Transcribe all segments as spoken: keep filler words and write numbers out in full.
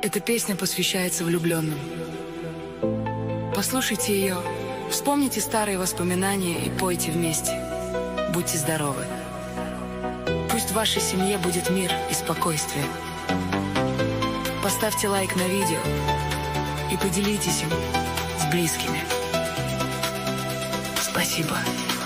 Эта песня посвящается влюбленным. Послушайте ее, вспомните старые воспоминания и пойте вместе. Будьте здоровы. Пусть в вашей семье будет мир и спокойствие. Поставьте лайк на видео и поделитесь им с близкими. Спасибо.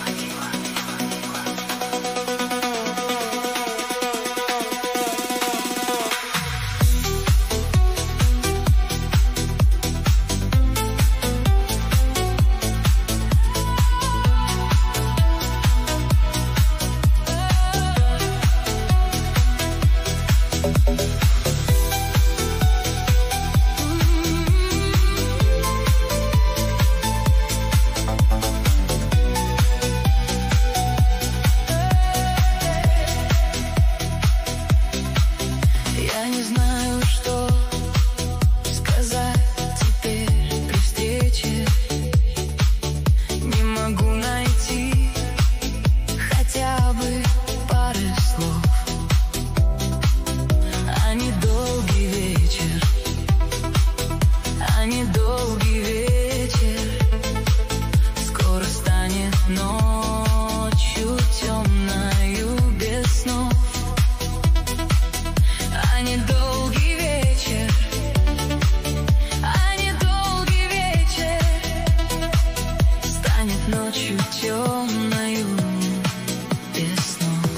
Ночью темною без снов.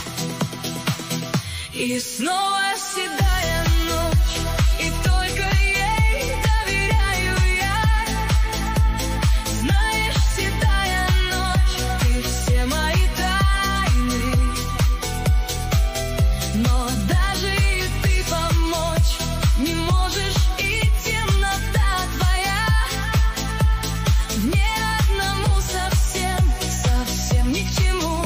И снова седая ночь, и только ей доверяю я. Знаешь, седая ночь, ты все мои тайны. Но даже и ты помочь не можешь, и темнота твоя мне совсем ни к чему.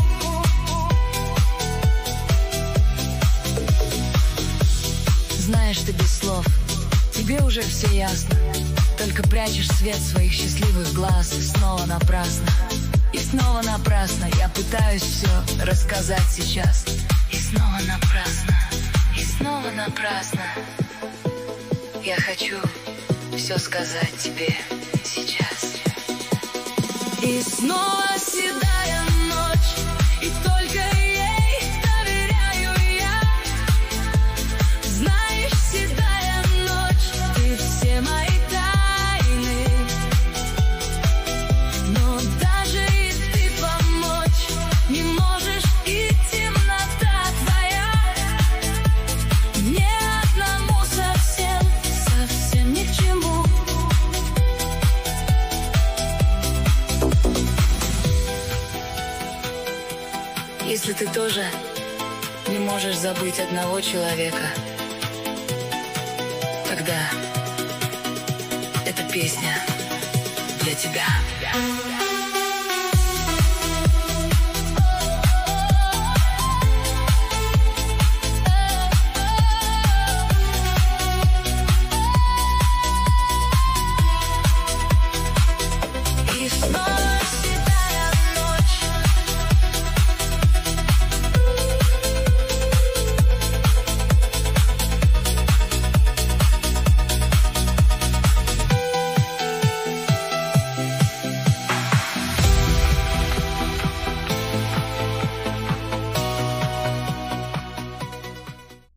Знаешь, ты без слов, тебе уже все ясно. Только прячешь свет своих счастливых глаз. И снова напрасно, и снова напрасно я пытаюсь все рассказать сейчас. И снова напрасно, и снова напрасно я хочу все сказать тебе сейчас. И снова седая ночь, и только ей доверяю я. Знаешь, седая ночь, ты все мои тайны. Но даже и ты помочь не можешь, и темнота твоя мне одному совсем, совсем ни к чему. Если ты тоже не можешь забыть одного человека, тогда эта песня для тебя.